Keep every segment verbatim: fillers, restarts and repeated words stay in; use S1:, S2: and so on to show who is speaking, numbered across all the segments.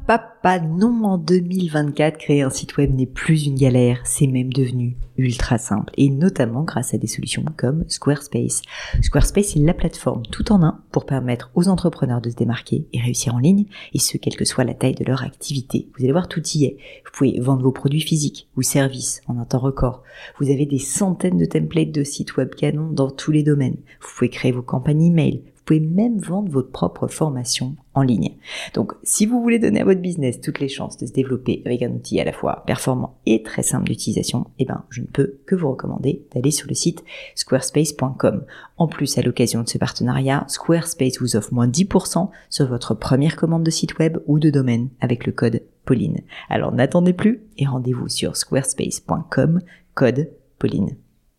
S1: papa, non, en deux mille vingt-quatre, créer un site web n'est plus une galère, c'est même devenu ultra simple, et notamment grâce à des solutions comme Squarespace. Squarespace est la plateforme tout en un pour permettre aux entrepreneurs de se démarquer et réussir en ligne, et ce, quelle que soit la taille de leur activité. Vous allez voir, tout y est. Vous pouvez vendre vos produits physiques ou services en un temps record. Vous avez des centaines de templates de sites web canons dans tous les domaines. Vous pouvez créer vos campagnes email. Vous pouvez même vendre votre propre formation en ligne. Donc, si vous voulez donner à votre business toutes les chances de se développer avec un outil à la fois performant et très simple d'utilisation, eh ben, je ne peux que vous recommander d'aller sur le site squarespace point com. En plus, à l'occasion de ce partenariat, Squarespace vous offre moins dix pour cent sur votre première commande de site web ou de domaine avec le code Pauline. Alors, n'attendez plus et rendez-vous sur squarespace point com, code Pauline.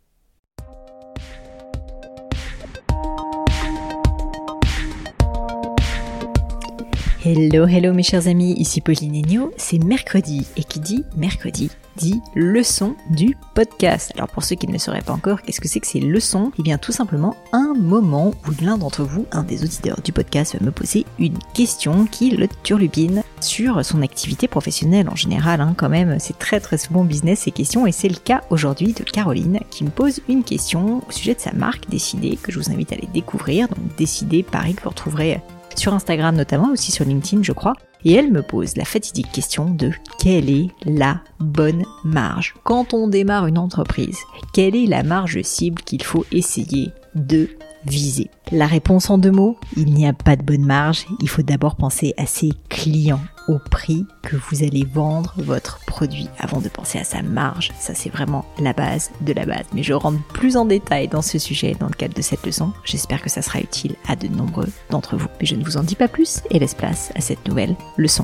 S1: Hello, hello mes chers amis, ici Pauline Agneau, c'est mercredi, et qui dit mercredi dit leçon du podcast. Alors pour ceux qui ne le sauraient pas encore, qu'est-ce que c'est que ces leçons ? Eh bien tout simplement un moment où l'un d'entre vous, un des auditeurs du podcast, va me poser une question qui le turlupine sur son activité professionnelle en général, hein, quand même, c'est très très souvent business ces questions, et c'est le cas aujourd'hui de Caroline qui me pose une question au sujet de sa marque Décidé, que je vous invite à aller découvrir, donc Décidé Paris que vous retrouverez sur Instagram notamment, aussi sur LinkedIn je crois, et elle me pose la fatidique question de quelle est la bonne marge ? Quand on démarre une entreprise, quelle est la marge cible qu'il faut essayer de viser ? La réponse en deux mots, il n'y a pas de bonne marge, il faut d'abord penser à ses clients, au prix que vous allez vendre votre produit avant de penser à sa marge. Ça c'est vraiment la base de la base. Mais je rentre plus en détail dans ce sujet dans le cadre de cette leçon. J'espère que ça sera utile à de nombreux d'entre vous. Mais je ne vous en dis pas plus et laisse place à cette nouvelle leçon.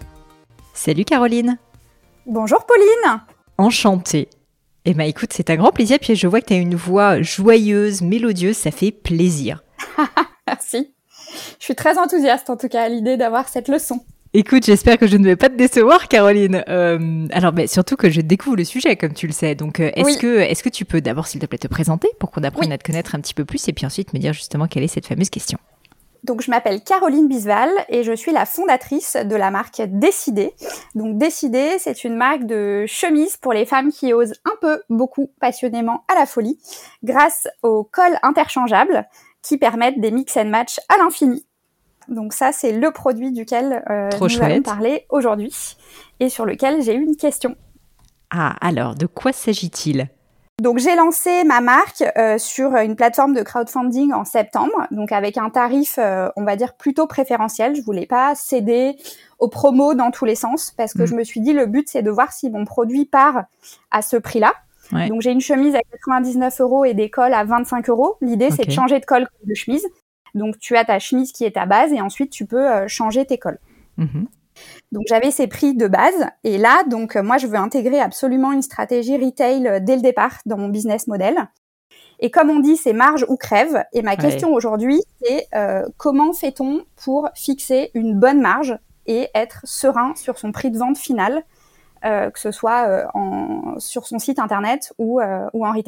S1: Salut Caroline.
S2: Bonjour Pauline.
S1: Enchantée. Eh ben écoute, c'est un grand plaisir, puis je vois que tu as une voix joyeuse, mélodieuse, ça fait plaisir.
S2: Merci. Je suis très enthousiaste en tout cas à l'idée d'avoir cette leçon.
S1: Écoute, j'espère que je ne vais pas te décevoir, Caroline. Euh, alors, mais surtout que je découvre le sujet, comme tu le sais. Donc, euh, est-ce
S2: oui.
S1: que, est-ce que tu peux d'abord, s'il te plaît, te présenter pour qu'on apprenne
S2: oui.
S1: à te connaître un petit peu plus, et puis ensuite me dire justement quelle est cette fameuse question.
S2: Donc, je m'appelle Caroline Bisval et je suis la fondatrice de la marque Décidé. Donc, Décidé, c'est une marque de chemises pour les femmes qui osent un peu, beaucoup, passionnément, à la folie, grâce aux cols interchangeables qui permettent des mix and match à l'infini. Donc ça, c'est le produit duquel euh, nous chouette. allons parler aujourd'hui et sur lequel j'ai eu une question.
S1: Ah, alors, de quoi s'agit-il ?
S2: Donc j'ai lancé ma marque euh, sur une plateforme de crowdfunding en septembre, donc avec un tarif, euh, on va dire, plutôt préférentiel. Je voulais pas céder aux promos dans tous les sens parce que mmh. je me suis dit, le but, c'est de voir si mon produit part à ce prix-là. Ouais. Donc j'ai une chemise à quatre-vingt-dix-neuf euros et des cols à vingt-cinq euros. L'idée, okay. c'est de changer de col de chemise. Donc, tu as ta chemise qui est ta base et ensuite, tu peux euh, changer tes cols. Mmh. Donc, j'avais ces prix de base. Et là, donc, euh, moi, je veux intégrer absolument une stratégie retail euh, dès le départ dans mon business model. Et comme on dit, c'est marge ou crève. Et ma ouais. question aujourd'hui, c'est euh, comment fait-on pour fixer une bonne marge et être serein sur son prix de vente final, euh, que ce soit euh, en, sur son site internet ou, euh, ou en retail ?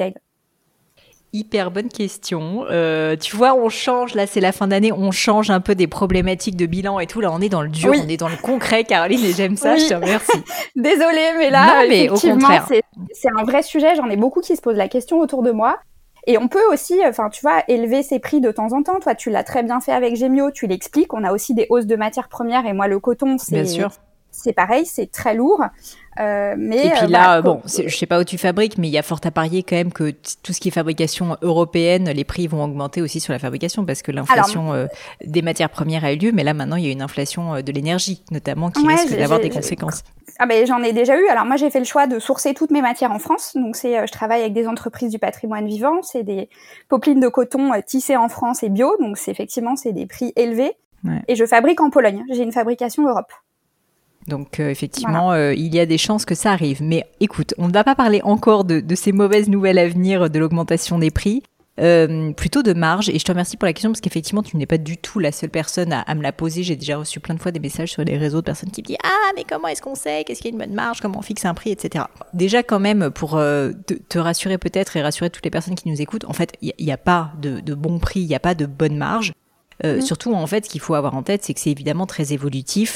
S1: Hyper bonne question. Euh, tu vois, on change, là c'est la fin d'année, on change un peu des problématiques de bilan et tout. Là, on est dans le dur, oui. on est dans le concret, Caroline, et j'aime ça, oui. je te remercie.
S2: Désolée, mais là,
S1: non, mais
S2: effectivement,
S1: au
S2: c'est, c'est un vrai sujet. J'en ai beaucoup qui se posent la question autour de moi. Et on peut aussi, enfin, tu vois, élever ses prix de temps en temps. Toi, tu l'as très bien fait avec Gemio, tu l'expliques. On a aussi des hausses de matières premières. Et moi, le coton, c'est...
S1: Bien sûr.
S2: C'est pareil, c'est très lourd. Euh, mais
S1: et puis
S2: euh,
S1: là,
S2: voilà,
S1: bon, c'est, je sais pas où tu fabriques, mais il y a fort à parier quand même que t- tout ce qui est fabrication européenne, les prix vont augmenter aussi sur la fabrication parce que l'inflation Alors, euh, des matières premières a eu lieu, mais là maintenant il y a une inflation euh, de l'énergie notamment qui
S2: ouais,
S1: risque
S2: j'ai,
S1: d'avoir
S2: j'ai,
S1: des conséquences.
S2: Ah ben j'en ai déjà eu. Alors moi j'ai fait le choix de sourcer toutes mes matières en France. Donc c'est, euh, je travaille avec des entreprises du patrimoine vivant, c'est des popelines de coton euh, tissées en France et bio, donc c'est effectivement c'est des prix élevés. Ouais. Et je fabrique en Pologne. J'ai une fabrication Europe.
S1: Donc euh, effectivement, voilà. euh, il y a des chances que ça arrive. Mais écoute, on ne va pas parler encore de, de ces mauvaises nouvelles à venir, de l'augmentation des prix, euh, plutôt de marge. Et je te remercie pour la question parce qu'effectivement, tu n'es pas du tout la seule personne à, à me la poser. J'ai déjà reçu plein de fois des messages sur les réseaux de personnes qui me disent « Ah, mais comment est-ce qu'on sait ? Qu'est-ce qu'il y a une bonne marge ? Comment on fixe un prix ?» et cetera. Déjà quand même, pour euh, te, te rassurer peut-être et rassurer toutes les personnes qui nous écoutent, en fait, il n'y a, a pas de, de bon prix, il n'y a pas de bonne marge. Euh, mmh. Surtout, en fait, ce qu'il faut avoir en tête, c'est que c'est évidemment très évolutif.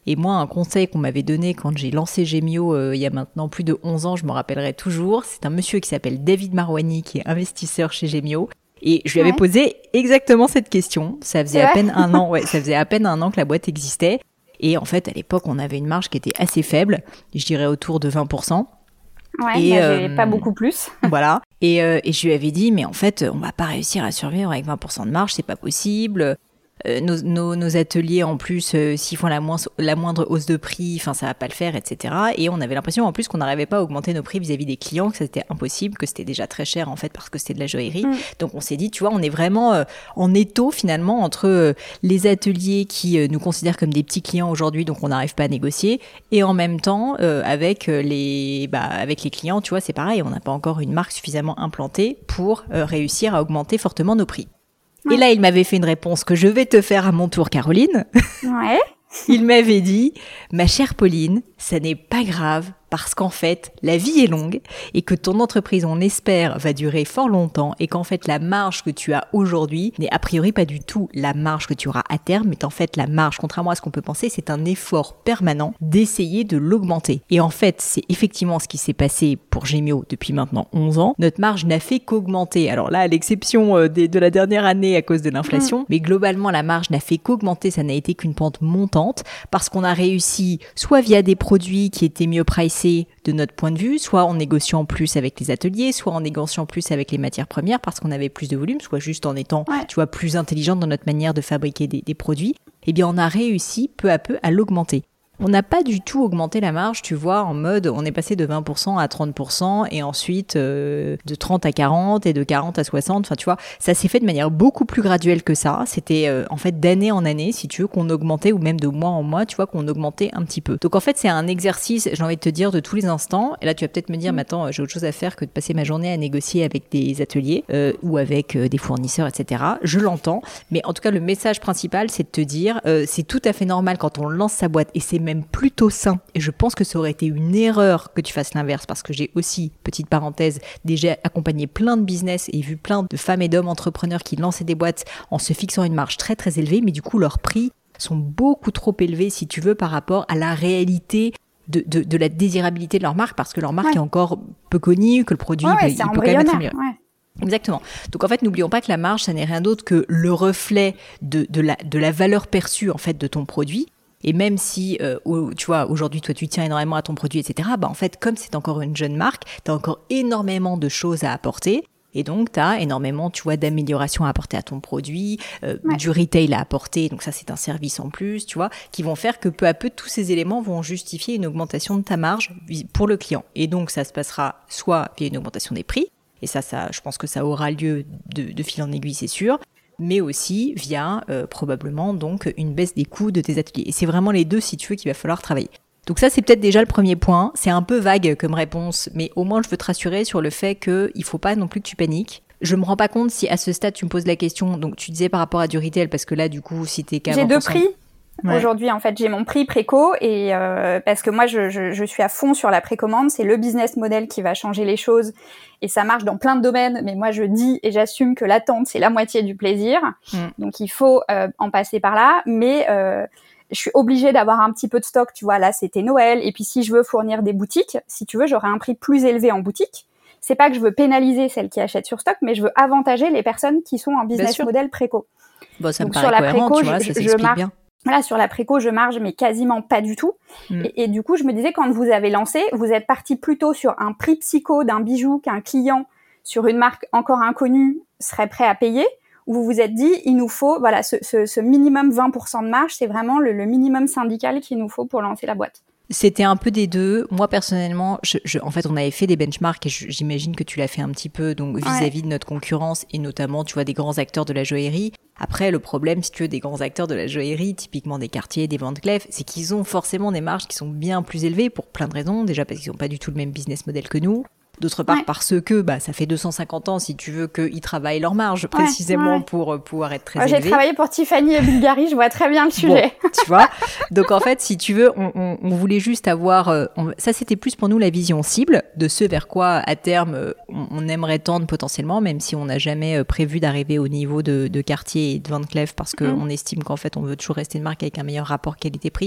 S1: Et moi, un conseil qu'on m'avait donné quand j'ai lancé Gemio euh, il y a maintenant plus de onze ans, je me rappellerai toujours, c'est un monsieur qui s'appelle David Marouani, qui est investisseur chez Gemio. Et je lui avais ouais. posé exactement cette question. Ça faisait à peine un an, ouais, ça faisait à peine un an que la boîte existait. Et en fait, à l'époque, on avait une marge qui était assez faible, je dirais autour de vingt pour cent.
S2: Ouais, et, bah, euh, pas beaucoup plus.
S1: Voilà. Et, euh, et je lui avais dit, mais en fait, on va pas réussir à survivre avec vingt pour cent de marge, c'est pas possible. Euh, nos, nos, nos ateliers, en plus, euh, s'ils font la, moins, la moindre hausse de prix, enfin, ça va pas le faire, et cetera. Et on avait l'impression, en plus, qu'on n'arrivait pas à augmenter nos prix vis-à-vis des clients, que c'était impossible, que c'était déjà très cher, en fait, parce que c'était de la joaillerie. Mm. Donc, on s'est dit, tu vois, on est vraiment euh, en étau, finalement, entre euh, les ateliers qui euh, nous considèrent comme des petits clients aujourd'hui, donc on n'arrive pas à négocier, et en même temps, euh, avec, les, bah, avec les clients, tu vois, c'est pareil, on n'a pas encore une marque suffisamment implantée pour euh, réussir à augmenter fortement nos prix. Ouais. Et là, il m'avait fait une réponse que je vais te faire à mon tour, Caroline.
S2: Ouais.
S1: Il m'avait dit, ma chère Pauline, ça n'est pas grave parce qu'en fait, la vie est longue et que ton entreprise, on espère, va durer fort longtemps et qu'en fait, la marge que tu as aujourd'hui n'est a priori pas du tout la marge que tu auras à terme, mais en fait, la marge, contrairement à ce qu'on peut penser, c'est un effort permanent d'essayer de l'augmenter. Et en fait, c'est effectivement ce qui s'est passé pour Gemio depuis maintenant onze ans. Notre marge n'a fait qu'augmenter. Alors là, à l'exception des, de la dernière année à cause de l'inflation, mmh. mais globalement, la marge n'a fait qu'augmenter, ça n'a été qu'une pente montante parce qu'on a réussi soit via des produits qui étaient mieux pricés de notre point de vue, soit en négociant plus avec les ateliers, soit en négociant plus avec les matières premières parce qu'on avait plus de volume, soit juste en étant, ouais. tu vois, plus intelligente dans notre manière de fabriquer des, des produits, eh bien, on a réussi peu à peu à l'augmenter. On n'a pas du tout augmenté la marge, tu vois, en mode, on est passé de vingt pour cent à trente pour cent et ensuite euh, de trente à quarante et de quarante à soixante. Enfin, tu vois, ça s'est fait de manière beaucoup plus graduelle que ça. C'était euh, en fait d'année en année, si tu veux, qu'on augmentait ou même de mois en mois, tu vois, qu'on augmentait un petit peu. Donc en fait, c'est un exercice, j'ai envie de te dire, de tous les instants. Et là, tu vas peut-être me dire, mais attends, j'ai autre chose à faire que de passer ma journée à négocier avec des ateliers euh, ou avec euh, des fournisseurs, et cetera. Je l'entends, mais en tout cas, le message principal, c'est de te dire, euh, c'est tout à fait normal quand on lance sa boîte et c'est même plutôt sain, et je pense que ça aurait été une erreur que tu fasses l'inverse, parce que j'ai aussi, petite parenthèse, déjà accompagné plein de business et vu plein de femmes et d'hommes entrepreneurs qui lançaient des boîtes en se fixant une marge très très élevée, mais du coup leurs prix sont beaucoup trop élevés, si tu veux, par rapport à la réalité de, de, de la désirabilité de leur marque, parce que leur marque ouais. est encore peu connue, que le produit
S2: ouais,
S1: ouais,
S2: il
S1: peut quand même être mieux.
S2: Ouais.
S1: Exactement. Donc en fait, n'oublions pas que la marge, ça n'est rien d'autre que le reflet de, de, la, de la valeur perçue en fait de ton produit. Et même si, euh, tu vois, aujourd'hui, toi, tu tiens énormément à ton produit, et cetera, bah, en fait, comme c'est encore une jeune marque, tu as encore énormément de choses à apporter. Et donc, tu as énormément, tu vois, d'améliorations à apporter à ton produit, euh, ouais. du retail à apporter. Donc ça, c'est un service en plus, tu vois, qui vont faire que peu à peu, tous ces éléments vont justifier une augmentation de ta marge pour le client. Et donc, ça se passera soit via une augmentation des prix. Et ça, ça, je pense que ça aura lieu de, de fil en aiguille, c'est sûr. Mais aussi via euh, probablement donc une baisse des coûts de tes ateliers. Et c'est vraiment les deux, si tu veux, qu'il va falloir travailler. Donc ça, c'est peut-être déjà le premier point. C'est un peu vague comme réponse, mais au moins je veux te rassurer sur le fait qu'il ne faut pas non plus que tu paniques. Je me rends pas compte si à ce stade tu me poses la question, donc tu disais par rapport à du retail, parce que là du coup, si t'es qu'à
S2: J'ai
S1: vingt pour cent...
S2: deux prix.
S1: Ouais.
S2: Aujourd'hui, en fait, j'ai mon prix préco et euh, parce que moi, je, je, je suis à fond sur la précommande. C'est le business model qui va changer les choses et ça marche dans plein de domaines. Mais moi, je dis et j'assume que l'attente, c'est la moitié du plaisir. Mm. Donc, il faut euh, en passer par là. Mais euh, je suis obligée d'avoir un petit peu de stock. Tu vois, là, c'était Noël. Et puis, si je veux fournir des boutiques, si tu veux, j'aurai un prix plus élevé en boutique. C'est pas que je veux pénaliser celles qui achètent sur stock, mais je veux avantager les personnes qui sont en business model préco.
S1: Bon, ça
S2: Donc,
S1: me
S2: sur
S1: paraît
S2: la
S1: cohérent,
S2: préco,
S1: tu vois,
S2: je,
S1: ça
S2: je,
S1: s'explique
S2: je marque.
S1: bien.
S2: Voilà, sur la préco, je marge, mais quasiment pas du tout. Mm. Et, et du coup, je me disais, quand vous avez lancé, vous êtes parti plutôt sur un prix psycho d'un bijou qu'un client sur une marque encore inconnue serait prêt à payer, ou vous vous êtes dit, il nous faut, voilà, ce, ce, ce minimum vingt pour cent de marge, c'est vraiment le, le minimum syndical qu'il nous faut pour lancer la boîte.
S1: C'était un peu des deux. Moi, personnellement, je, je, en fait, on avait fait des benchmarks et je, j'imagine que tu l'as fait un petit peu, donc vis-à-vis ouais. de notre concurrence et notamment, tu vois, des grands acteurs de la joaillerie. Après, le problème, si tu veux, des grands acteurs de la joaillerie, typiquement des Cartier, des Van Cleef, c'est qu'ils ont forcément des marges qui sont bien plus élevées pour plein de raisons. Déjà parce qu'ils n'ont pas du tout le même business model que nous. D'autre part, ouais. parce que bah, ça fait deux cent cinquante ans, si tu veux, qu'ils travaillent leur marge ouais, précisément ouais. pour euh, pouvoir être très
S2: ouais,
S1: élevés.
S2: J'ai travaillé pour Tiffany et Bulgari, je vois très bien le sujet.
S1: Bon, tu vois. Donc en fait, si tu veux, on, on, on voulait juste avoir... Euh, on, ça, c'était plus pour nous la vision cible de ce vers quoi, à terme, euh, on, on aimerait tendre potentiellement, même si on n'a jamais euh, prévu d'arriver au niveau de, de Cartier et de Van Cleef, parce qu'on mm. estime qu'en fait, on veut toujours rester une marque avec un meilleur rapport qualité-prix.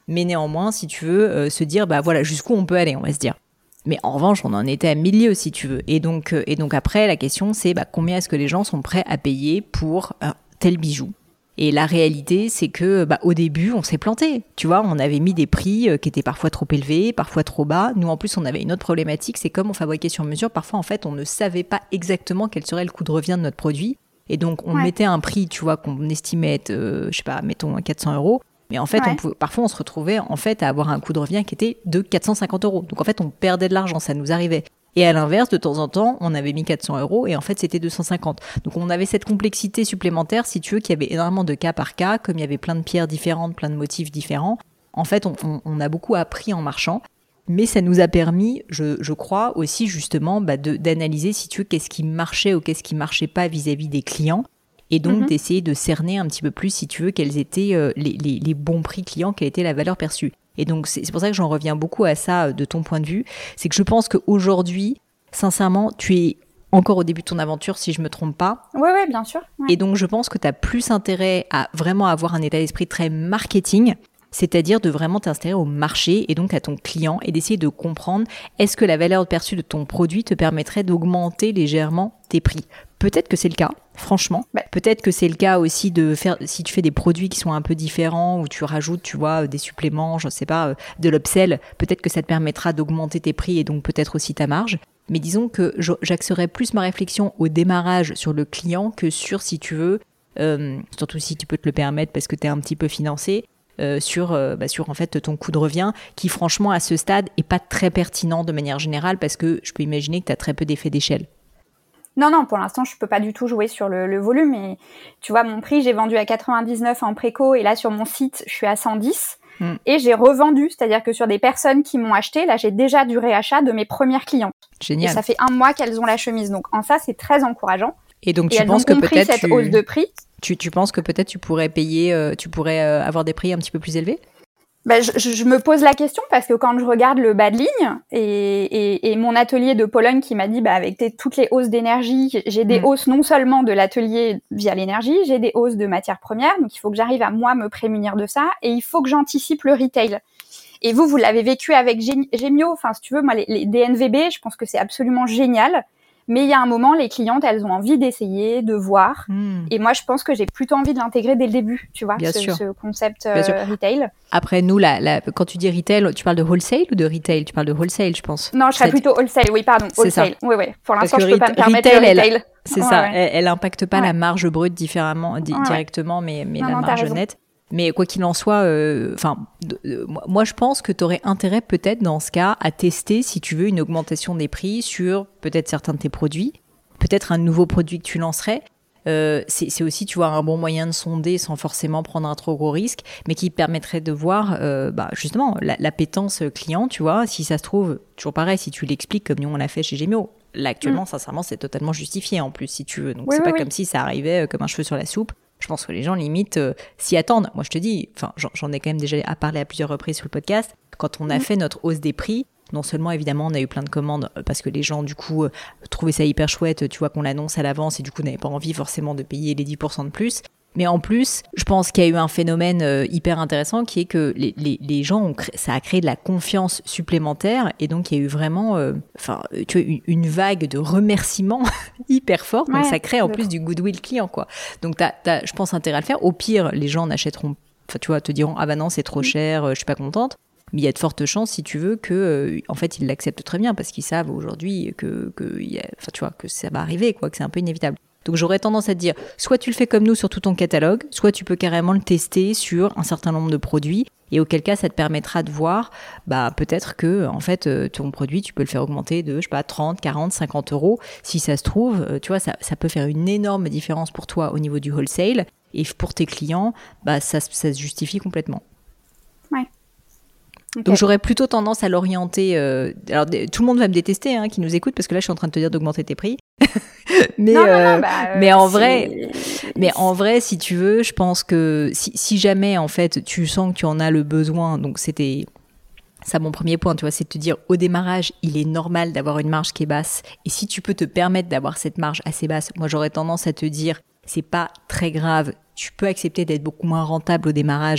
S1: mais néanmoins, si tu veux, euh, se dire, bah voilà, jusqu'où on peut aller, on va se dire. Mais en revanche, on en était à milieu, si tu veux. Et donc, euh, et donc après, la question, c'est bah, combien est-ce que les gens sont prêts à payer pour euh, tel bijou ? Et la réalité, c'est que bah, au début, on s'est planté. Tu vois, on avait mis des prix euh, qui étaient parfois trop élevés, parfois trop bas. Nous, en plus, on avait une autre problématique, c'est comme on fabriquait sur mesure, parfois, en fait, on ne savait pas exactement quel serait le coût de revient de notre produit. Et donc, on ouais. mettait un prix, tu vois, qu'on estimait être, euh, je sais pas, mettons quatre cents euros. Mais en fait, ouais. on pouvait, parfois, on se retrouvait en fait à avoir un coût de revient qui était de quatre cent cinquante euros. Donc, en fait, on perdait de l'argent, ça nous arrivait. Et à l'inverse, de temps en temps, on avait mis quatre cents euros et en fait, c'était deux cent cinquante. Donc, on avait cette complexité supplémentaire, si tu veux, qu'il y avait énormément de cas par cas, comme il y avait plein de pierres différentes, plein de motifs différents. En fait, on, on, on a beaucoup appris en marchant, mais ça nous a permis, je, je crois, aussi justement, bah, de, d'analyser, si tu veux, qu'est-ce qui marchait ou qu'est-ce qui marchait pas vis-à-vis des clients. Et donc, mm-hmm. d'essayer de cerner un petit peu plus, si tu veux, quels étaient euh, les, les, les bons prix clients, quelle était la valeur perçue. Et donc, c'est, c'est pour ça que j'en reviens beaucoup à ça de ton point de vue. C'est que je pense qu'aujourd'hui, sincèrement, tu es encore au début de ton aventure, si je ne me trompe pas.
S2: Oui, oui, bien sûr. Ouais.
S1: Et donc, je pense que tu as plus intérêt à vraiment avoir un état d'esprit très marketing, c'est-à-dire de vraiment t'installer au marché et donc à ton client et d'essayer de comprendre est-ce que la valeur perçue de ton produit te permettrait d'augmenter légèrement tes prix. Peut-être que c'est le cas, franchement. Bah. Peut-être que c'est le cas aussi de faire, si tu fais des produits qui sont un peu différents, où tu rajoutes, tu vois, des suppléments, je ne sais pas, de l'upsell, peut-être que ça te permettra d'augmenter tes prix et donc peut-être aussi ta marge. Mais disons que j'axerais plus ma réflexion au démarrage sur le client que sur, si tu veux, euh, surtout si tu peux te le permettre parce que tu es un petit peu financé, euh, sur, euh, bah sur en fait ton coût de revient, qui franchement à ce stade est pas très pertinent de manière générale parce que je peux imaginer que tu as très peu d'effet d'échelle.
S2: Non, non, pour l'instant, je peux pas du tout jouer sur le, le volume. Et tu vois, mon prix, j'ai vendu à quatre-vingt-dix-neuf en préco et là, sur mon site, je suis à cent dix. Mm. Et j'ai revendu, c'est-à-dire que sur des personnes qui m'ont acheté, là, j'ai déjà du réachat de mes premières clientes.
S1: Génial.
S2: Et ça fait un mois qu'elles ont la chemise. Donc, en ça, c'est très encourageant.
S1: Et donc,
S2: et
S1: tu penses que peut-être
S2: cette
S1: tu...
S2: hausse de prix.
S1: Tu, tu penses que peut-être tu pourrais payer, euh, tu pourrais euh, avoir des prix un petit peu plus élevés ?
S2: Ben, je, je me pose la question parce que quand je regarde le bas de ligne et, et, et mon atelier de Pologne qui m'a dit bah, avec tes, toutes les hausses d'énergie, j'ai des mmh. hausses non seulement de l'atelier via l'énergie, j'ai des hausses de matières premières, donc il faut que j'arrive à moi me prémunir de ça et il faut que j'anticipe le retail. Et vous, vous l'avez vécu avec Gemio, enfin si tu veux, moi les, les D N V B, je pense que c'est absolument génial. Mais il y a un moment, les clientes, elles ont envie d'essayer, de voir. Mmh. Et moi, je pense que j'ai plutôt envie de l'intégrer dès le début, tu vois, ce, ce concept euh, retail.
S1: Après, nous, la, la, quand tu dis retail, tu parles de wholesale ou de retail ? Tu parles de wholesale, je pense.
S2: Non, je serais plutôt wholesale, oui, pardon, wholesale. Oui, oui. Pour l'instant, je ne peux pas me permettre
S1: retail,
S2: le retail.
S1: Elle, c'est ouais, ça, ouais. elle n'impacte pas ouais. la marge brute différemment, di- ouais. directement, mais, mais non, la non, marge nette. Mais quoi qu'il en soit, enfin, euh, moi je pense que tu aurais intérêt peut-être dans ce cas à tester, si tu veux, une augmentation des prix sur peut-être certains de tes produits, peut-être un nouveau produit que tu lancerais. Euh, c'est, c'est aussi, tu vois, un bon moyen de sonder sans forcément prendre un trop gros risque, mais qui permettrait de voir, euh, bah, justement, la, l'appétence client, tu vois, si ça se trouve, toujours pareil, si tu l'expliques comme nous on l'a fait chez Gemio. Là, actuellement, mmh. sincèrement, c'est totalement justifié en plus, si tu veux. Donc, oui, c'est oui, pas oui. comme si ça arrivait comme un cheveu sur la soupe. Je pense que les gens, limite, euh, s'y attendent. Moi, je te dis, enfin, j'en, j'en ai quand même déjà à parler à plusieurs reprises sur le podcast. Quand on a mmh. fait notre hausse des prix, non seulement, évidemment, on a eu plein de commandes parce que les gens, du coup, euh, trouvaient ça hyper chouette, tu vois, qu'on l'annonce à l'avance et du coup, n'avaient pas envie forcément de payer les dix pour cent de plus. Mais en plus, je pense qu'il y a eu un phénomène euh, hyper intéressant qui est que les, les, les gens, ont créé, ça a créé de la confiance supplémentaire et donc il y a eu vraiment euh, enfin, tu vois, une, une vague de remerciements hyper forte. Ouais, donc ça crée en plus du goodwill client, quoi. Donc t'as, t'as, je pense, intérêt à le faire. Au pire, les gens n'achèteront, enfin, tu vois, te diront « Ah bah non, c'est trop cher, euh, je suis pas contente ». Mais il y a de fortes chances, si tu veux, que, euh, en fait, ils l'acceptent très bien parce qu'ils savent aujourd'hui que, que, y a, enfin, tu vois, que ça va arriver, quoi, que c'est un peu inévitable. Donc, j'aurais tendance à te dire, soit tu le fais comme nous sur tout ton catalogue, soit tu peux carrément le tester sur un certain nombre de produits. Et auquel cas, ça te permettra de voir, bah, peut-être que, en fait, ton produit, tu peux le faire augmenter de, je sais pas, trente, quarante, cinquante euros. Si ça se trouve, tu vois, ça, ça peut faire une énorme différence pour toi au niveau du wholesale. Et pour tes clients, bah, ça, ça se justifie complètement.
S2: Ouais. Okay.
S1: Donc j'aurais plutôt tendance à l'orienter. Euh, alors d- tout le monde va me détester, hein, qui nous écoute, parce que là je suis en train de te dire d'augmenter tes prix. mais
S2: non,
S1: euh,
S2: non, non, bah,
S1: mais en
S2: c'est...
S1: vrai, mais en vrai, si tu veux, je pense que si, si jamais en fait tu sens que tu en as le besoin, donc c'était ça mon premier point, tu vois, c'est de te dire au démarrage, il est normal d'avoir une marge qui est basse. Et si tu peux te permettre d'avoir cette marge assez basse, moi j'aurais tendance à te dire, c'est pas très grave. Tu peux accepter d'être beaucoup moins rentable au démarrage.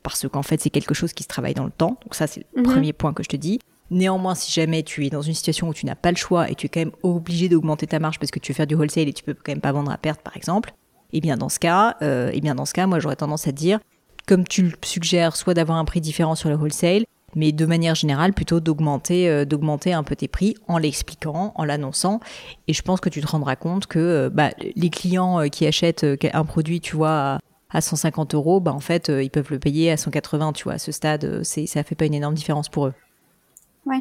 S1: parce qu'en fait, c'est quelque chose qui se travaille dans le temps. Donc ça, c'est le
S2: Mhm.
S1: premier point que je te dis. Néanmoins, si jamais tu es dans une situation où tu n'as pas le choix et tu es quand même obligé d'augmenter ta marge parce que tu veux faire du wholesale et tu peux quand même pas vendre à perte, par exemple, eh bien dans ce cas, euh, eh bien dans ce cas, moi j'aurais tendance à te dire, comme tu le suggères, soit d'avoir un prix différent sur le wholesale, mais de manière générale, plutôt d'augmenter, euh, d'augmenter un peu tes prix en l'expliquant, en l'annonçant. Et je pense que tu te rendras compte que euh, bah, les clients euh, qui achètent euh, un produit, tu vois, à, à cent cinquante euros, bah, en fait, euh, ils peuvent le payer à cent quatre-vingts, tu vois. À ce stade, euh, c'est, ça fait pas une énorme différence pour eux.
S2: Ouais.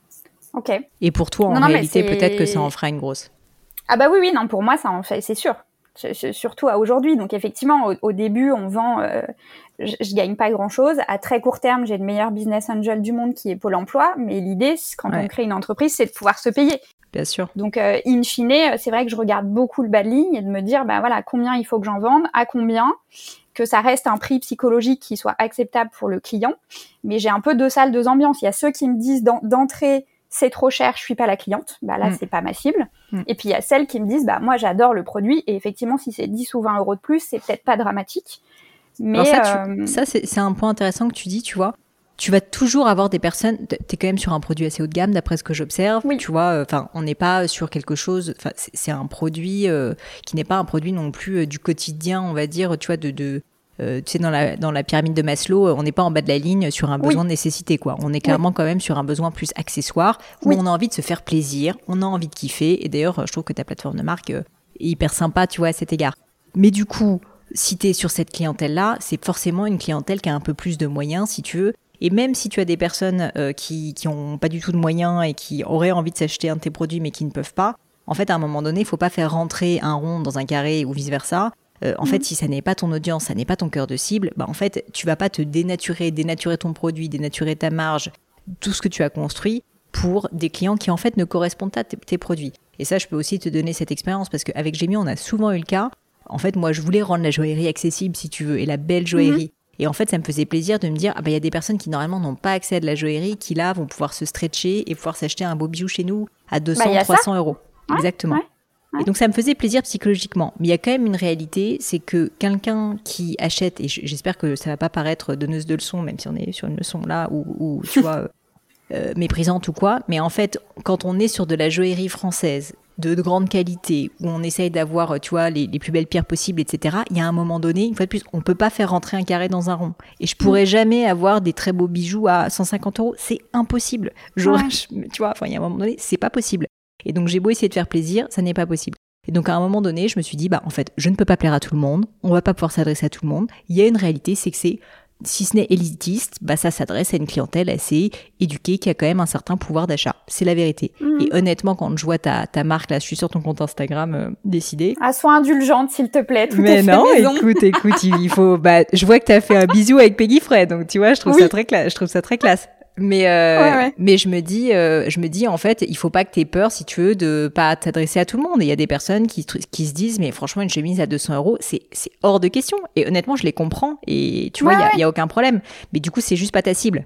S2: Ok.
S1: Et pour toi, en
S2: Non, non, mais
S1: réalité,
S2: c'est-
S1: peut-être que ça en fera une grosse.
S2: Ah bah oui, oui, non, pour moi, ça en fait, c'est sûr. Je- je- surtout à aujourd'hui. Donc effectivement, au, au début, on vend, euh, je, je gagne pas grand-chose. À très court terme, j'ai le meilleur business angel du monde qui est Pôle emploi. Mais l'idée, c'est- quand
S1: Ouais.
S2: on crée une entreprise, c'est de pouvoir se payer.
S1: Bien sûr.
S2: Donc euh, in fine, c'est vrai que je regarde beaucoup le bas de ligne et de me dire, bah voilà, combien il faut que j'en vende, à combien, que ça reste un prix psychologique qui soit acceptable pour le client. Mais j'ai un peu deux salles, deux ambiances. Il y a ceux qui me disent d'en- d'entrée, c'est trop cher, je suis pas la cliente. Bah là,
S1: Mm.
S2: c'est pas ma cible.
S1: Mm.
S2: Et puis il y a celles qui me disent, bah moi j'adore le produit et effectivement, si c'est dix ou vingt euros de plus, c'est peut-être pas dramatique. Mais
S1: Alors ça, tu-
S2: euh,
S1: ça c'est, c'est un point intéressant que tu dis, tu vois. Tu vas toujours avoir des personnes, tu es quand même sur un produit assez haut de gamme d'après ce que j'observe,
S2: Oui.
S1: tu vois, enfin on n'est pas sur quelque chose, enfin c'est, c'est un produit euh, qui n'est pas un produit non plus euh, du quotidien, on va dire, tu vois, de, de euh, tu sais, dans la, dans la pyramide de Maslow, euh, on n'est pas en bas de la ligne sur un besoin
S2: Oui.
S1: de nécessité, quoi. On est clairement oui. quand même sur un besoin plus accessoire, où
S2: Oui.
S1: on a envie de se faire plaisir, on a envie de kiffer, et d'ailleurs, je trouve que ta plateforme de marque euh, est hyper sympa, tu vois, à cet égard. Mais du coup, si tu es sur cette clientèle-là, c'est forcément une clientèle qui a un peu plus de moyens, si tu veux. Et même si tu as des personnes euh, qui qui ont pas du tout de moyens et qui auraient envie de s'acheter un de tes produits mais qui ne peuvent pas, en fait, à un moment donné, il faut pas faire rentrer un rond dans un carré ou vice-versa. Euh, en mmh. fait, si ça n'est pas ton audience, ça n'est pas ton cœur de cible, bah en fait, tu vas pas te dénaturer, dénaturer ton produit, dénaturer ta marge, tout ce que tu as construit pour des clients qui en fait ne correspondent pas à tes, tes produits. Et ça, je peux aussi te donner cette expérience parce qu'avec Jamie, on a souvent eu le cas. En fait, moi, je voulais rendre la joaillerie accessible, si tu veux, et la belle joaillerie. Mmh. Et en fait, ça me faisait plaisir de me dire, ah bah, il y a des personnes qui normalement n'ont pas accès à de la joaillerie, qui là vont pouvoir se stretcher et pouvoir s'acheter un beau bijou chez nous à deux cents, bah, trois cents euros.
S2: Ouais,
S1: Exactement.
S2: Ouais, ouais.
S1: Et donc, ça me faisait plaisir psychologiquement. Mais il y a quand même une réalité, c'est que quelqu'un qui achète, et j'espère que ça va pas paraître donneuse de leçons, même si on est sur une leçon là, ou, ou tu vois, euh, méprisante ou quoi, mais en fait, quand on est sur de la joaillerie française, de, de grande qualité, où on essaye d'avoir, tu vois, les, les plus belles pierres possibles, et cetera, il y a un moment donné, une fois de plus, on peut pas faire rentrer un carré dans un rond. Et je pourrais mmh. jamais avoir des très beaux bijoux à cent cinquante euros. C'est impossible. J'aurais, ouais. Tu vois, enfin, il y a un moment donné, c'est pas possible. Et donc, j'ai beau essayer de faire plaisir, ça n'est pas possible. Et donc, à un moment donné, je me suis dit, bah, en fait, je ne peux pas plaire à tout le monde. On va pas pouvoir s'adresser à tout le monde. Il y a une réalité, c'est que c'est, si ce n'est élitiste, bah, ça s'adresse à une clientèle assez éduquée qui a quand même un certain pouvoir d'achat. C'est la vérité. Mmh. Et honnêtement, quand je vois ta, ta marque, là, je suis sur ton compte Instagram euh, décidé.
S2: Ah, sois indulgente, s'il te plaît. Tout
S1: Mais
S2: est
S1: non,
S2: fait maison.
S1: écoute, écoute, il faut, bah, je vois que t'as fait un bisou avec Peggy Frey, donc tu vois, je trouve oui. ça très classe, je trouve ça très classe. Mais euh, ouais, ouais. mais je me dis euh, je me dis en fait il faut pas que t'aies peur si tu veux de pas t'adresser à tout le monde. Et il y a des personnes qui qui se disent mais franchement une chemise à deux cents euros c'est c'est hors de question. Et honnêtement je les comprends et tu vois il ouais, y a il ouais. y a aucun problème. Mais du coup c'est juste pas ta cible.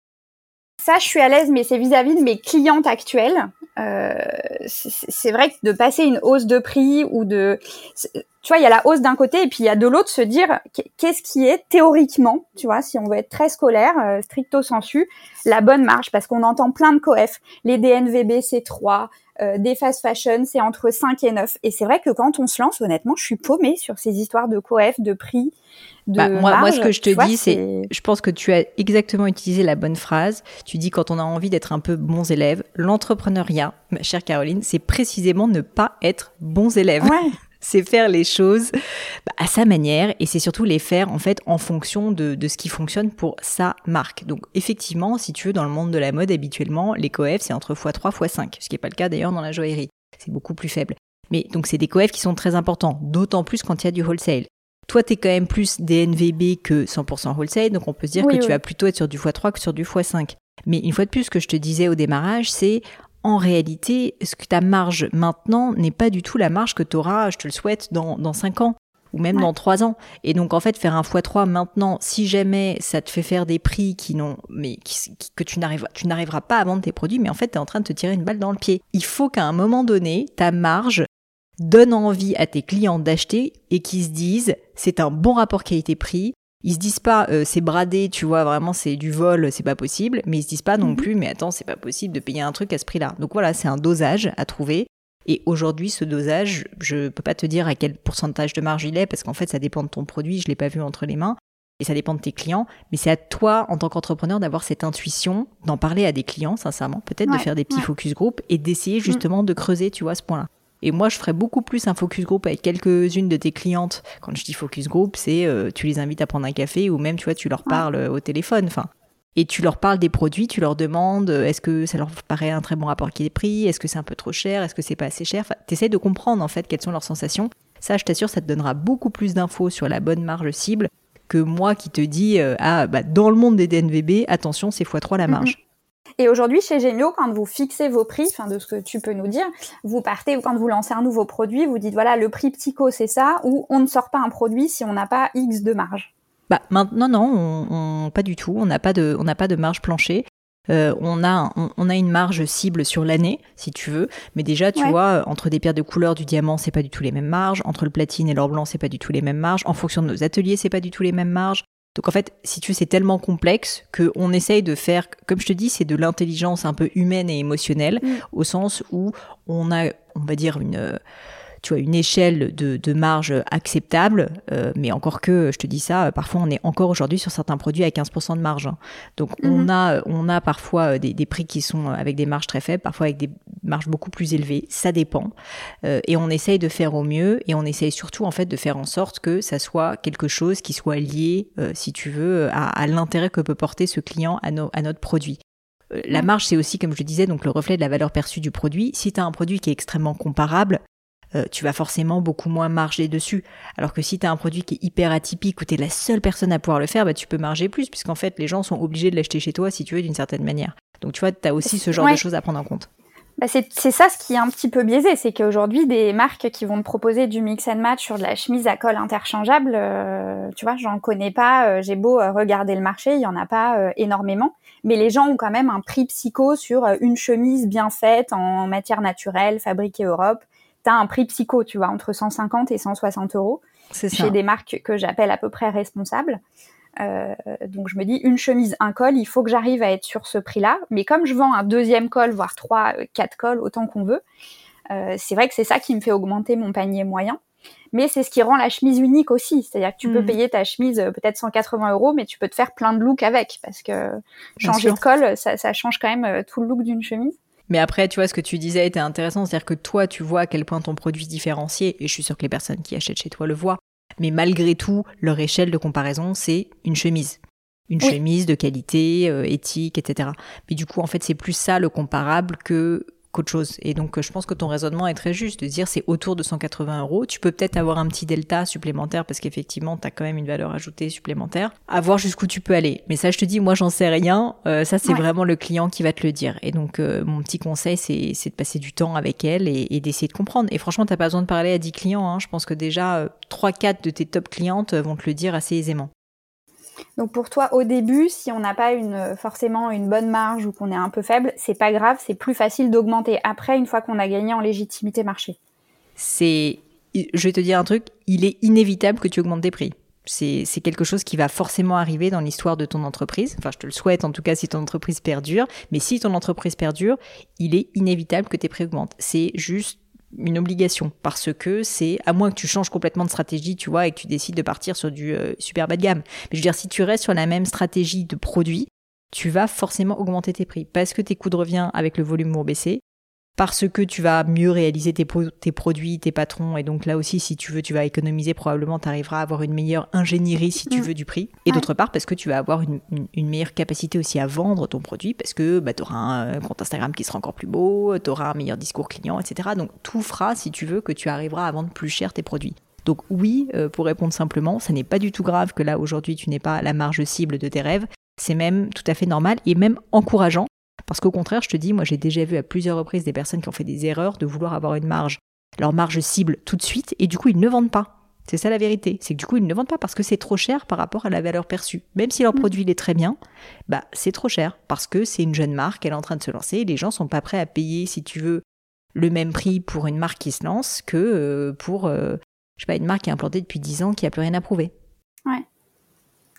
S2: Ça je suis à l'aise, mais c'est vis-à-vis de mes clientes actuelles. Euh, c'est, c'est vrai que de passer une hausse de prix ou de tu vois, il y a la hausse d'un côté et puis il y a de l'autre se dire qu'est-ce qui est théoriquement, tu vois, si on veut être très scolaire, euh, stricto sensu, la bonne marge, parce qu'on entend plein de coef, les D N V B c'est trois, euh, des fast fashion c'est entre cinq et neuf, et c'est vrai que quand on se lance, honnêtement, je suis paumée sur ces histoires de coef, de prix, de
S1: bah, moi,
S2: marge.
S1: Moi, ce que je te
S2: tu
S1: dis,
S2: vois,
S1: c'est,
S2: c'est,
S1: je pense que tu as exactement utilisé la bonne phrase. Tu dis quand on a envie d'être un peu bons élèves, l'entrepreneuriat, ma chère Caroline, c'est précisément ne pas être bons élèves.
S2: Ouais.
S1: C'est faire les choses bah, à sa manière et c'est surtout les faire en fait en fonction de, de ce qui fonctionne pour sa marque. Donc effectivement, si tu veux, dans le monde de la mode, habituellement, les coefs, c'est entre fois trois, fois cinq, ce qui n'est pas le cas d'ailleurs dans la joaillerie. C'est beaucoup plus faible. Mais donc c'est des coefs qui sont très importants, d'autant plus quand il y a du wholesale. Toi, tu es quand même plus D N V B que cent pour cent wholesale, donc on peut se dire oui, que oui. tu vas plutôt être sur du fois trois que sur du fois cinq. Mais une fois de plus, ce que je te disais au démarrage, c'est en réalité, ce que ta marge maintenant n'est pas du tout la marge que tu auras, je te le souhaite, dans, dans cinq ans ou même ouais. dans trois ans. Et donc, en fait, faire un fois trois maintenant, si jamais ça te fait faire des prix qui n'ont, mais qui, qui, que tu n'arriveras, tu n'arriveras pas à vendre tes produits, mais en fait, tu es en train de te tirer une balle dans le pied. Il faut qu'à un moment donné, ta marge donne envie à tes clients d'acheter et qu'ils se disent, c'est un bon rapport qualité-prix, Ils se disent pas euh, c'est bradé, tu vois, vraiment c'est du vol, c'est pas possible, mais ils se disent pas non plus mais attends, c'est pas possible de payer un truc à ce prix-là. Donc voilà, c'est un dosage à trouver. Et aujourd'hui, ce dosage, je peux pas te dire à quel pourcentage de marge il est parce qu'en fait, ça dépend de ton produit, je l'ai pas vu entre les mains et ça dépend de tes clients, mais c'est à toi en tant qu'entrepreneur d'avoir cette intuition, d'en parler à des clients sincèrement, peut-être ouais, de faire des petits ouais. focus group et d'essayer justement mmh. de creuser, tu vois, ce point-là. Et moi, je ferais beaucoup plus un focus group avec quelques-unes de tes clientes. Quand je dis focus group, c'est euh, tu les invites à prendre un café ou même, tu vois, tu leur parles ouais. au téléphone. Enfin, et tu leur parles des produits, tu leur demandes euh, est-ce que ça leur paraît un très bon rapport qualité-prix, est-ce que c'est un peu trop cher, est-ce que c'est pas assez cher. Enfin, t'essaies de comprendre en fait quelles sont leurs sensations. Ça, je t'assure, ça te donnera beaucoup plus d'infos sur la bonne marge cible que moi qui te dis euh, ah bah dans le monde des D N V B, attention, c'est fois trois la marge. Mm-hmm.
S2: Et aujourd'hui, chez Gémeo, quand vous fixez vos prix, enfin de ce que tu peux nous dire, vous partez, quand vous lancez un nouveau produit, vous dites voilà, le prix Psycho, c'est ça, ou on ne sort pas un produit si on n'a pas X de marge.
S1: Bah maintenant, non, on, on, pas du tout. On n'a pas de, on n'a pas de marge plancher. Euh, on a, on, on a une marge cible sur l'année, si tu veux. Mais déjà, tu ouais. vois, entre des pierres de couleur, du diamant, c'est pas du tout les mêmes marges. Entre le platine et l'or blanc, c'est pas du tout les mêmes marges. En fonction de nos ateliers, c'est pas du tout les mêmes marges. Donc en fait, si tu veux, c'est tellement complexe qu'on essaye de faire, comme je te dis, c'est de l'intelligence un peu humaine et émotionnelle, mmh. au sens où on a, on va dire, une, tu vois, une échelle de, de marge acceptable, euh, mais encore que, je te dis ça, parfois on est encore aujourd'hui sur certains produits à quinze pour cent de marge. Hein. Donc mmh. on a, on a parfois des, des prix qui sont avec des marges très faibles, parfois avec des marges beaucoup plus élevées, ça dépend. Euh, et on essaye de faire au mieux, et on essaye surtout en fait de faire en sorte que ça soit quelque chose qui soit lié, euh, si tu veux, à, à l'intérêt que peut porter ce client à, nos, à notre produit. Euh, la marge, c'est aussi, comme je le disais, donc le reflet de la valeur perçue du produit. Si tu as un produit qui est extrêmement comparable, Euh, tu vas forcément beaucoup moins marger dessus. Alors que si tu as un produit qui est hyper atypique, où tu es la seule personne à pouvoir le faire, bah, tu peux marger plus, puisqu'en fait, les gens sont obligés de l'acheter chez toi, si tu veux, d'une certaine manière. Donc, tu vois, tu as aussi ce genre ouais. de choses à prendre en compte.
S2: Bah c'est, c'est ça ce qui est un petit peu biaisé, c'est qu'aujourd'hui, des marques qui vont te proposer du mix and match sur de la chemise à col interchangeable, euh, tu vois, j'en connais pas, euh, j'ai beau euh, regarder le marché, il y en a pas euh, énormément, mais les gens ont quand même un prix Psycho sur euh, une chemise bien faite en matière naturelle, fabriquée Europe. T'as un prix Psycho, tu vois, entre cent cinquante et cent soixante euros
S1: c'est ça.
S2: Chez des marques que j'appelle à peu près responsables. Euh, donc je me dis, une chemise, un col, il faut que j'arrive à être sur ce prix-là. Mais comme je vends un deuxième col, voire trois, quatre cols, autant qu'on veut, euh, c'est vrai que c'est ça qui me fait augmenter mon panier moyen. Mais c'est ce qui rend la chemise unique aussi. C'est-à-dire que tu mmh. peux payer ta chemise peut-être cent quatre-vingts euros, mais tu peux te faire plein de looks avec. Parce que changer de col, ça, ça change quand même tout le look d'une chemise.
S1: Mais après, tu vois, ce que tu disais était intéressant, c'est-à-dire que toi, tu vois à quel point ton produit est différencié, et je suis sûre que les personnes qui achètent chez toi le voient, mais malgré tout, leur échelle de comparaison, c'est une chemise. Une oui. chemise de qualité, euh, éthique, et cetera. Mais du coup, en fait, c'est plus ça le comparable que qu'autre chose. Et donc, je pense que ton raisonnement est très juste, de dire c'est autour de cent quatre-vingts euros. Tu peux peut-être avoir un petit delta supplémentaire parce qu'effectivement, tu as quand même une valeur ajoutée supplémentaire. À voir jusqu'où tu peux aller. Mais ça, je te dis, moi, j'en sais rien. Euh, ça, c'est ouais. vraiment le client qui va te le dire. Et donc, euh, mon petit conseil, c'est, c'est de passer du temps avec elle et, et d'essayer de comprendre. Et franchement, t'as pas besoin de parler à dix clients. Hein. Je pense que déjà, euh, trois quatre de tes top clientes vont te le dire assez aisément.
S2: Donc pour toi, au début, si on n'a pas une, forcément une bonne marge ou qu'on est un peu faible, c'est pas grave, c'est plus facile d'augmenter après, une fois qu'on a gagné en légitimité marché.
S1: C'est, je vais te dire un truc, il est inévitable que tu augmentes tes prix. C'est, c'est quelque chose qui va forcément arriver dans l'histoire de ton entreprise. Enfin, je te le souhaite en tout cas si ton entreprise perdure. Mais si ton entreprise perdure, il est inévitable que tes prix augmentent. C'est juste une obligation, parce que c'est, à moins que tu changes complètement de stratégie, tu vois, et que tu décides de partir sur du euh, super bas de gamme. Mais je veux dire, si tu restes sur la même stratégie de produit, tu vas forcément augmenter tes prix, parce que tes coûts de revient avec le volume vont baisser, parce que tu vas mieux réaliser tes, pro- tes produits, tes patrons, et donc là aussi, si tu veux, tu vas économiser, probablement, tu arriveras à avoir une meilleure ingénierie, si tu veux, du prix. Et ouais. d'autre part, parce que tu vas avoir une, une, une meilleure capacité aussi à vendre ton produit, parce que bah, tu auras un compte Instagram qui sera encore plus beau, tu auras un meilleur discours client, et cetera. Donc tout fera, si tu veux, que tu arriveras à vendre plus cher tes produits. Donc oui, euh, pour répondre simplement, ça n'est pas du tout grave que là, aujourd'hui, tu n'aies pas la marge cible de tes rêves. C'est même tout à fait normal et même encourageant. Parce qu'au contraire, je te dis, moi j'ai déjà vu à plusieurs reprises des personnes qui ont fait des erreurs de vouloir avoir une marge, leur marge cible tout de suite, et du coup ils ne vendent pas. C'est ça la vérité, c'est que du coup ils ne vendent pas parce que c'est trop cher par rapport à la valeur perçue. Même si leur produit il est très bien, bah c'est trop cher parce que c'est une jeune marque, elle est en train de se lancer, et les gens sont pas prêts à payer, si tu veux, le même prix pour une marque qui se lance que euh, pour, euh, je sais pas, une marque qui est implantée depuis dix ans qui a plus rien à prouver.
S2: Ouais.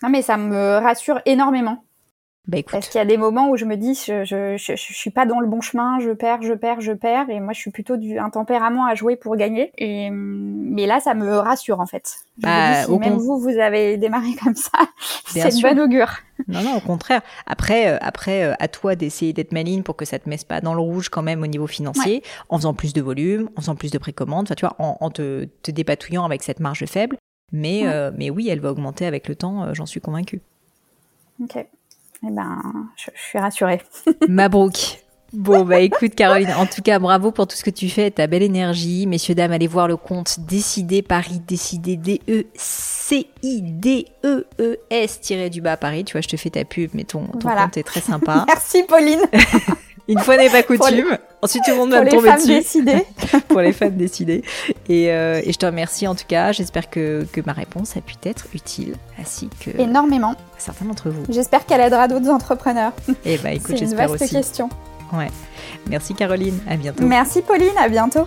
S2: Non, mais ça me rassure énormément.
S1: Bah écoute.
S2: Parce qu'il y a des moments où je me dis, je, je, je, je suis pas dans le bon chemin, je perds, je perds, je perds, et moi je suis plutôt du un tempérament à jouer pour gagner. Et mais là, ça me rassure en fait. Je
S1: bah,
S2: me dis, si même con... vous, vous avez démarré comme ça, Bien c'est sûr. Une bonne augure.
S1: Non, non, au contraire. Après, euh, après, euh, à toi d'essayer d'être maligne pour que ça te mette pas dans le rouge quand même au niveau financier, ouais. en faisant plus de volume, en faisant plus de précommandes, enfin tu vois, en, en te, te dépatouillant avec cette marge faible. Mais, ouais. euh, mais oui, elle va augmenter avec le temps, euh, j'en suis convaincue.
S2: Ok. Eh ben, je, je suis rassurée.
S1: Mabrouk. Bon, bah écoute Caroline, en tout cas, bravo pour tout ce que tu fais, ta belle énergie. Messieurs, dames, allez voir le compte Décider Paris, Décider D E C I D E E S tiré du bas Paris. Tu vois, je te fais ta pub, mais ton, ton voilà. compte est très sympa.
S2: Merci Pauline.
S1: Une fois n'est pas coutume. Les... Ensuite, tout le monde va me tomber dessus.
S2: Décidées.
S1: Pour les femmes décidées. Et, euh, et je te remercie en tout cas. J'espère que, que ma réponse a pu être utile, ainsi que
S2: énormément
S1: à certains d'entre vous.
S2: J'espère qu'elle aidera d'autres entrepreneurs.
S1: Et bah écoute, j'espère aussi.
S2: C'est une vaste question.
S1: Ouais. Merci Caroline. À bientôt.
S2: Merci Pauline. À bientôt.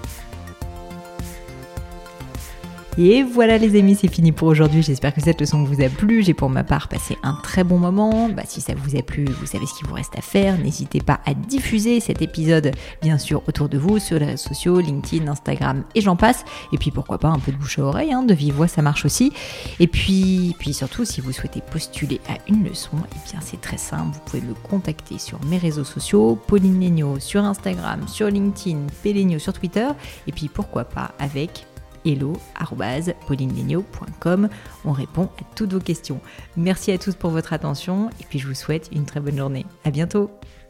S1: Et voilà les amis, c'est fini pour aujourd'hui. J'espère que cette leçon vous a plu. J'ai pour ma part passé un très bon moment. Bah, si ça vous a plu, vous savez ce qu'il vous reste à faire. N'hésitez pas à diffuser cet épisode, bien sûr, autour de vous, sur les réseaux sociaux, LinkedIn, Instagram et j'en passe. Et puis pourquoi pas un peu de bouche à oreille, hein, de vive voix, ça marche aussi. Et puis, puis surtout, si vous souhaitez postuler à une leçon, eh bien c'est très simple. Vous pouvez me contacter sur mes réseaux sociaux, Pauline Legnaud sur Instagram, sur LinkedIn, P Legnaud sur Twitter. Et puis pourquoi pas avec hello arobase pauline legnaud point com. On répond à toutes vos questions. Merci à tous pour votre attention et puis je vous souhaite une très bonne journée. À bientôt.